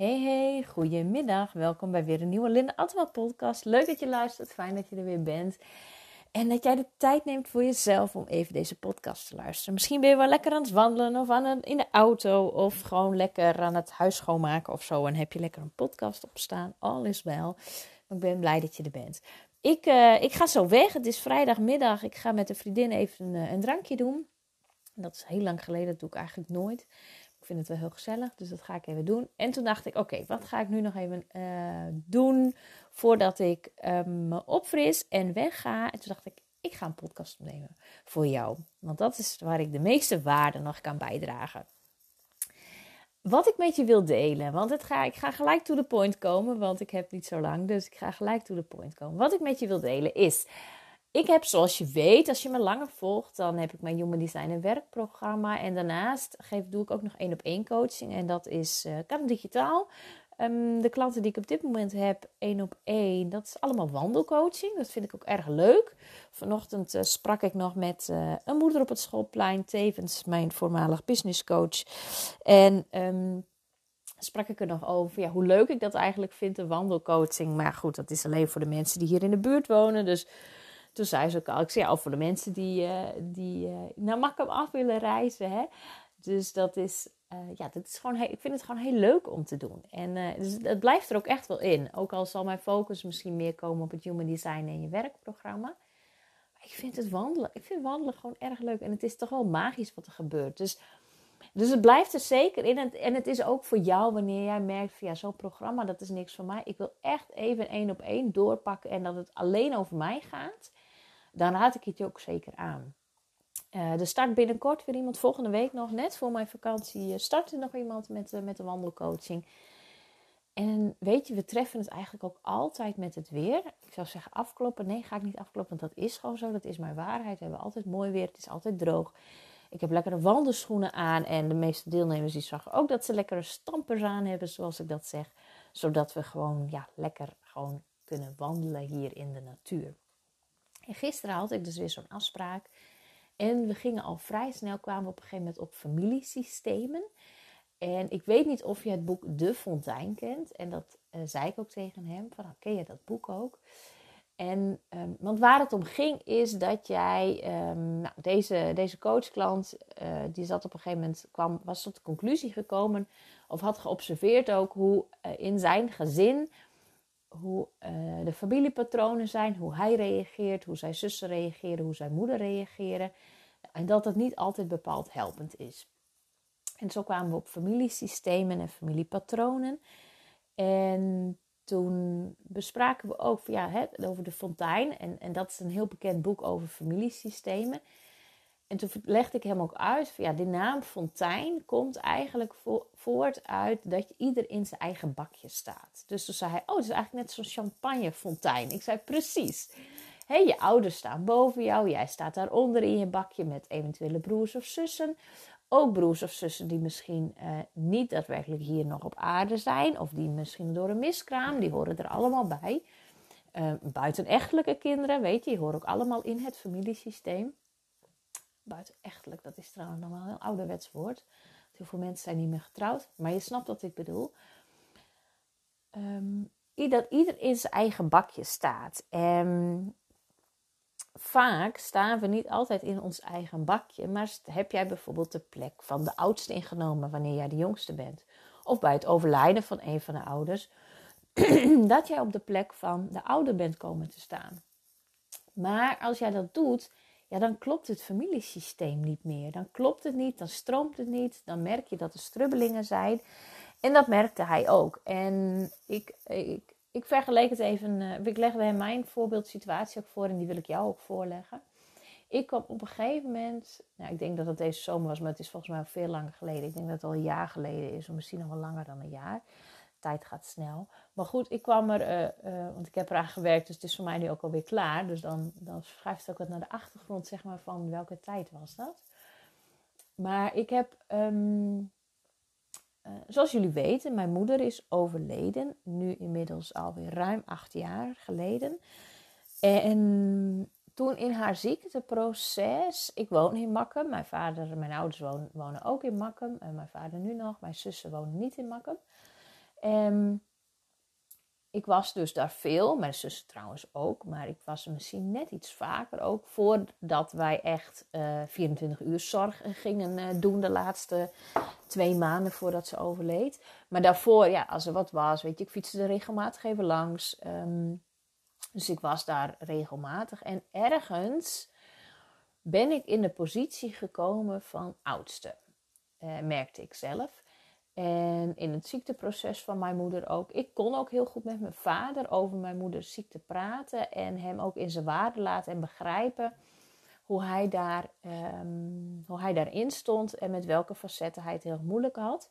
Hey, goedemiddag. Welkom bij weer een nieuwe Linda Attema podcast. Leuk dat je luistert, fijn dat je er weer bent. En dat jij de tijd neemt voor jezelf om even deze podcast te luisteren. Misschien ben je wel lekker aan het wandelen of in de auto of gewoon lekker aan het huis schoonmaken of zo. En heb je lekker een podcast op staan. All is wel. Ik ben blij dat je er bent. Ik ga zo weg. Het is vrijdagmiddag. Ik ga met een vriendin even een drankje doen. Dat is heel lang geleden. Dat doe ik eigenlijk nooit. Ik vind het wel heel gezellig, dus dat ga ik even doen. En toen dacht ik, oké, wat ga ik nu nog even doen voordat ik me opfris en wegga. En toen dacht ik ga een podcast opnemen voor jou. Want dat is waar ik de meeste waarde nog kan bijdragen. Wat ik met je wil delen, want ik ga gelijk to the point komen, want ik heb niet zo lang. Dus ik ga gelijk to the point komen. Wat ik met je wil delen is... Ik heb, zoals je weet, als je me langer volgt, dan heb ik mijn Human Design en werkprogramma. En daarnaast doe ik ook nog 1-op-1 coaching. En dat kan digitaal. De klanten die ik op dit moment heb, 1-op-1, dat is allemaal wandelcoaching. Dat vind ik ook erg leuk. Vanochtend sprak ik nog met een moeder op het schoolplein, tevens mijn voormalig businesscoach. En... sprak ik er nog over hoe leuk ik dat eigenlijk vind, de wandelcoaching. Maar goed, dat is alleen voor de mensen die hier in de buurt wonen. Dus toen zei ze ook al, ik zei voor de mensen die naar Makkum af willen reizen. Hè? Dus dat is gewoon, ik vind het gewoon heel leuk om te doen. En dus het blijft er ook echt wel in. Ook al zal mijn focus misschien meer komen op het Human Design en je werkprogramma. Maar ik vind wandelen gewoon erg leuk. En het is toch wel magisch wat er gebeurt. Dus het blijft er zeker in. En het is ook voor jou wanneer jij merkt van zo'n programma, dat is niks voor mij. Ik wil echt even 1-op-1 doorpakken en dat het alleen over mij gaat. Dan raad ik het je ook zeker aan. Er start binnenkort weer iemand, volgende week nog, net voor mijn vakantie, start er nog iemand met de wandelcoaching. En weet je, we treffen het eigenlijk ook altijd met het weer. Ik zou zeggen afkloppen. Nee, ga ik niet afkloppen, want dat is gewoon zo. Dat is mijn waarheid. We hebben altijd mooi weer, het is altijd droog. Ik heb lekkere wandelschoenen aan. En de meeste deelnemers die zagen ook dat ze lekkere stampers aan hebben, zoals ik dat zeg. Zodat we gewoon lekker gewoon kunnen wandelen hier in de natuur. En gisteren had ik dus weer zo'n afspraak. En we gingen al vrij snel, kwamen we op een gegeven moment op familiesystemen. En ik weet niet of je het boek De Fontein kent. En dat zei ik ook tegen hem. Ken je dat boek ook? En, want waar het om ging is dat jij... deze coachklant, die zat op een gegeven moment... was tot de conclusie gekomen... of had geobserveerd ook hoe in zijn gezin... hoe de familiepatronen zijn, hoe hij reageert, hoe zijn zussen reageren, hoe zijn moeder reageren. En dat het niet altijd bepaald helpend is. En zo kwamen we op familiesystemen en familiepatronen. En toen bespraken we ook over de Fontein. En dat is een heel bekend boek over familiesystemen. En toen legde ik hem ook uit van die naam Fontein komt eigenlijk voort uit dat je ieder in zijn eigen bakje staat. Dus toen zei hij, het is eigenlijk net zo'n champagnefontein. Ik zei, precies. Je ouders staan boven jou, jij staat daaronder in je bakje met eventuele broers of zussen. Ook broers of zussen die misschien niet daadwerkelijk hier nog op aarde zijn. Of die misschien door een miskraam, die horen er allemaal bij. Buitenechtelijke kinderen, weet je, die horen ook allemaal in het familiesysteem. Buitenechtelijk, dat is trouwens nog wel een heel ouderwets woord. Heel veel mensen zijn niet meer getrouwd, maar je snapt wat ik bedoel. Dat ieder in zijn eigen bakje staat. En vaak staan we niet altijd in ons eigen bakje, maar heb jij bijvoorbeeld de plek van de oudste ingenomen wanneer jij de jongste bent. Of bij het overlijden van een van de ouders, dat jij op de plek van de ouder bent komen te staan. Maar als jij dat doet, dan klopt het familiesysteem niet meer. Dan klopt het niet, dan stroomt het niet. Dan merk je dat er strubbelingen zijn. En dat merkte hij ook. En ik vergeleek het even. Ik legde hem mijn voorbeeldsituatie ook voor. En die wil ik jou ook voorleggen. Ik kwam op een gegeven moment... ik denk dat het deze zomer was, maar het is volgens mij al veel langer geleden. Ik denk dat het al een jaar geleden is. Of misschien nog wel langer dan een jaar. De tijd gaat snel. Maar goed, ik kwam er... want ik heb eraan gewerkt, dus het is voor mij nu ook alweer klaar. Dus dan schuift het ook wat naar de achtergrond, zeg maar, van welke tijd was dat. Maar ik heb... zoals jullie weten, mijn moeder is overleden. Nu inmiddels alweer ruim 8 jaar geleden. En toen in haar ziekteproces... Ik woon in Makkum. Mijn ouders wonen ook in Makkum. En mijn vader nu nog. Mijn zussen wonen niet in Makkum. En ik was dus daar veel, mijn zus trouwens ook, maar ik was er misschien net iets vaker ook, voordat wij echt 24 uur zorg gingen doen de laatste 2 maanden voordat ze overleed. Maar daarvoor, ja, als er wat was, weet je, ik fietste er regelmatig even langs. Dus ik was daar regelmatig. En ergens ben ik in de positie gekomen van oudste, merkte ik zelf. En in het ziekteproces van mijn moeder ook. Ik kon ook heel goed met mijn vader over mijn moeders ziekte praten. En hem ook in zijn waarde laten en begrijpen hoe hij daarin stond. En met welke facetten hij het heel moeilijk had.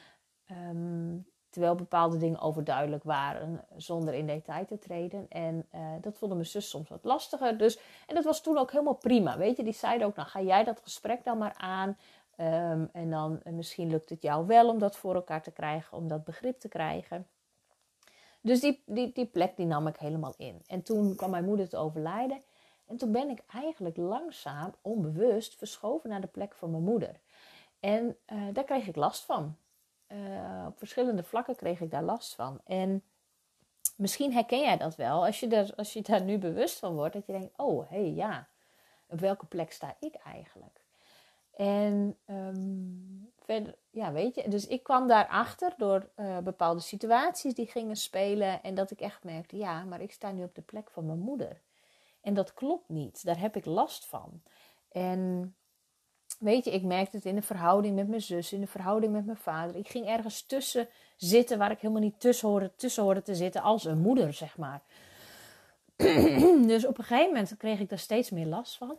Terwijl bepaalde dingen overduidelijk waren zonder in detail te treden. En dat vond mijn zus soms wat lastiger. Dus, en dat was toen ook helemaal prima. Weet je, die zeiden ook, nou ga jij dat gesprek dan maar aan. En dan misschien lukt het jou wel om dat voor elkaar te krijgen, om dat begrip te krijgen. Dus die plek die nam ik helemaal in. En toen kwam mijn moeder te overlijden. En toen ben ik eigenlijk langzaam, onbewust, verschoven naar de plek van mijn moeder. En daar kreeg ik last van. Op verschillende vlakken kreeg ik daar last van. En misschien herken jij dat wel. Als je daar nu bewust van wordt. Dat je denkt, oh hé ja, op welke plek sta ik eigenlijk? En verder, ja weet je. Dus ik kwam daarachter door bepaalde situaties die gingen spelen. En dat ik echt merkte, ja, maar ik sta nu op de plek van mijn moeder. En dat klopt niet. Daar heb ik last van. En weet je, ik merkte het in de verhouding met mijn zus, in de verhouding met mijn vader. Ik ging ergens tussen zitten waar ik helemaal niet tussen hoorde te zitten als een moeder, zeg maar. Dus op een gegeven moment kreeg ik daar steeds meer last van.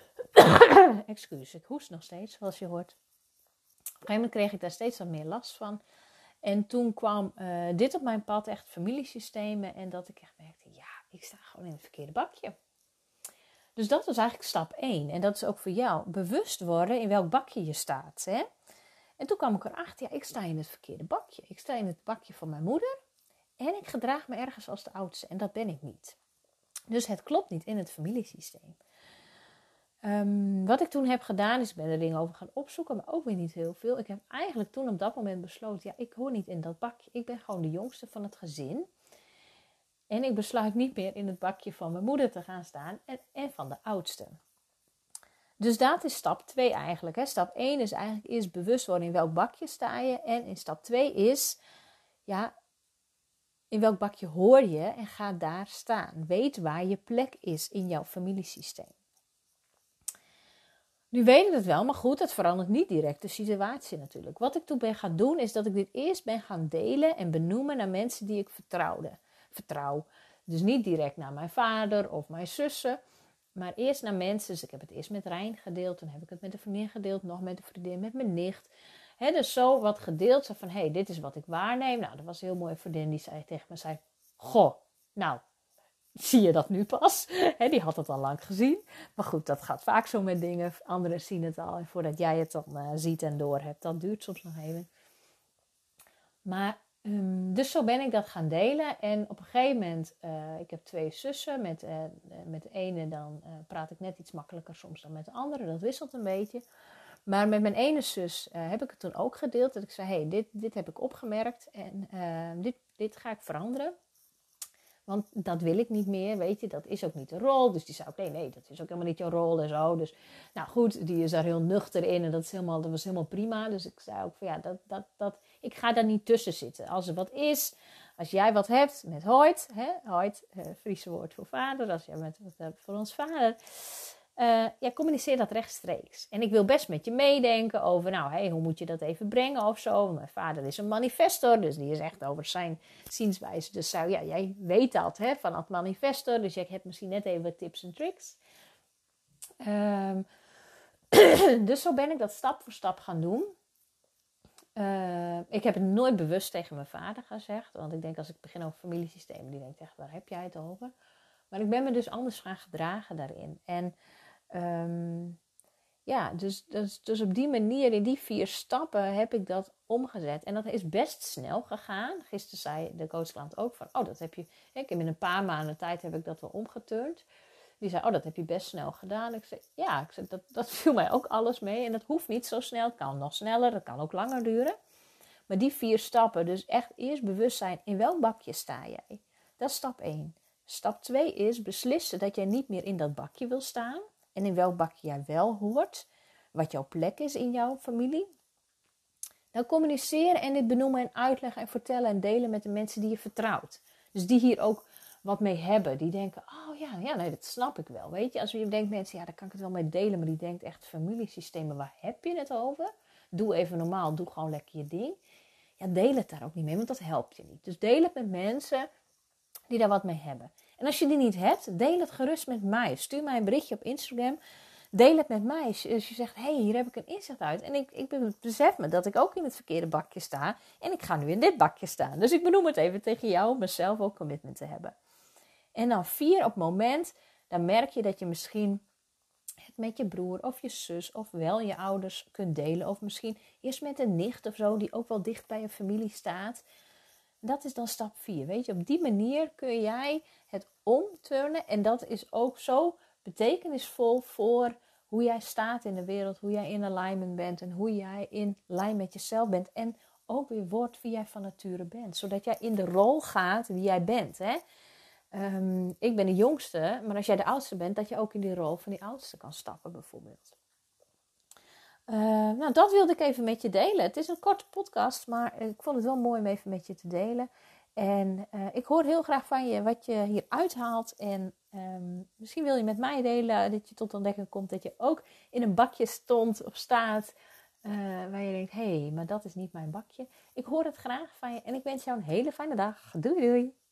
Excuus, ik hoest nog steeds, zoals je hoort. Op een gegeven moment kreeg ik daar steeds wat meer last van. En toen kwam dit op mijn pad, echt familiesystemen. En dat ik echt merkte, ja, ik sta gewoon in het verkeerde bakje. Dus dat was eigenlijk stap 1. En dat is ook voor jou. Bewust worden in welk bakje je staat. Hè? En toen kwam ik erachter, ja, ik sta in het verkeerde bakje. Ik sta in het bakje van mijn moeder. En ik gedraag me ergens als de oudste. En dat ben ik niet. Dus het klopt niet in het familiesysteem. Wat ik toen heb gedaan, is ik ben er dingen over gaan opzoeken. Maar ook weer niet heel veel. Ik heb eigenlijk toen op dat moment besloten, ja, ik hoor niet in dat bakje. Ik ben gewoon de jongste van het gezin. En ik besluit niet meer in het bakje van mijn moeder te gaan staan en van de oudste. Dus dat is stap 2 eigenlijk. Hè. Stap 1 is eigenlijk eerst bewust worden in welk bakje sta je. En in stap 2 is, ja, in welk bakje hoor je en ga daar staan. Weet waar je plek is in jouw familiesysteem. Nu weet ik het wel, maar goed, het verandert niet direct de situatie natuurlijk. Wat ik toen ben gaan doen, is dat ik dit eerst ben gaan delen en benoemen naar mensen die ik vertrouw. Dus niet direct naar mijn vader of mijn zussen, maar eerst naar mensen. Dus ik heb het eerst met Rijn gedeeld, dan heb ik het met een vriendin gedeeld, nog met een vriendin, met mijn nicht. Dus zo wat gedeeld, zo van, hey, dit is wat ik waarneem. Nou, dat was een heel mooie vriendin die zei tegen me, goh, nou, zie je dat nu pas? Die had het al lang gezien. Maar goed, dat gaat vaak zo met dingen. Anderen zien het al. En voordat jij het dan ziet en doorhebt, dat duurt soms nog even. Maar, dus zo ben ik dat gaan delen. En op een gegeven moment, ik heb 2 zussen. Met de ene dan praat ik net iets makkelijker soms dan met de andere. Dat wisselt een beetje. Maar met mijn ene zus heb ik het toen ook gedeeld. Dat ik zei, hey, dit heb ik opgemerkt. En dit ga ik veranderen. Want dat wil ik niet meer, weet je. Dat is ook niet de rol. Dus die zei ook, nee, dat is ook helemaal niet jouw rol en zo. Dus, nou goed, die is daar heel nuchter in. En dat was helemaal prima. Dus ik zei ook van, ja, ik ga daar niet tussen zitten. Als er wat is, als jij wat hebt met Hoyt. Hoyt, Friese woord voor vader. Als jij wat hebt voor ons vader. Communiceer dat rechtstreeks. En ik wil best met je meedenken over, nou, hoe moet je dat even brengen of zo. Mijn vader is een manifestor, dus die is echt over zijn zienswijze. Dus jij weet dat van het manifestor, dus jij hebt misschien net even wat tips en tricks. Dus zo ben ik dat stap voor stap gaan doen. Ik heb het nooit bewust tegen mijn vader gezegd, want ik denk als ik begin over familiesystemen, die denkt echt, waar heb jij het over? Maar ik ben me dus anders gaan gedragen daarin. En dus op die manier, in die 4 stappen heb ik dat omgezet. En dat is best snel gegaan. Gisteren zei de coachklant ook van, dat heb je... Ik heb in een paar maanden tijd heb ik dat wel omgeturnd. Die zei, dat heb je best snel gedaan. Ik zei, dat viel mij ook alles mee. En dat hoeft niet zo snel. Het kan nog sneller, het kan ook langer duren. Maar die 4 stappen, dus echt eerst bewust zijn, in welk bakje sta jij? Dat is stap 1. Stap 2 is beslissen dat jij niet meer in dat bakje wil staan. En in welk bakje jij wel hoort. Wat jouw plek is in jouw familie. Dan communiceren en dit benoemen en uitleggen en vertellen en delen met de mensen die je vertrouwt. Dus die hier ook wat mee hebben. Die denken, oh ja, nee, dat snap ik wel. Weet je, als je denkt mensen, ja, daar kan ik het wel mee delen. Maar die denkt echt, familiesystemen, waar heb je het over? Doe even normaal, doe gewoon lekker je ding. Ja, deel het daar ook niet mee, want dat helpt je niet. Dus deel het met mensen die daar wat mee hebben. En als je die niet hebt, deel het gerust met mij. Stuur mij een berichtje op Instagram. Deel het met mij. Als je zegt, hey, hier heb ik een inzicht uit. En ik besef me dat ik ook in het verkeerde bakje sta. En ik ga nu in dit bakje staan. Dus ik benoem het even tegen jou om mezelf ook commitment te hebben. En dan 4 op het moment, dan merk je dat je misschien het met je broer of je zus of wel je ouders kunt delen. Of misschien eerst met een nicht of zo die ook wel dicht bij je familie staat. Dat is dan stap 4. Weet je, op die manier kun jij het omturnen. En dat is ook zo betekenisvol voor hoe jij staat in de wereld. Hoe jij in alignment bent. En hoe jij in lijn met jezelf bent. En ook weer wordt wie jij van nature bent. Zodat jij in de rol gaat wie jij bent. Hè? Ik ben de jongste. Maar als jij de oudste bent, dat je ook in die rol van die oudste kan stappen bijvoorbeeld. Nou, dat wilde ik even met je delen. Het is een korte podcast, maar ik vond het wel mooi om even met je te delen. En ik hoor heel graag van je wat je hier uithaalt. En misschien wil je met mij delen dat je tot ontdekking komt dat je ook in een bakje stond of staat. Waar je denkt, hé, maar dat is niet mijn bakje. Ik hoor het graag van je en ik wens jou een hele fijne dag. Doei doei!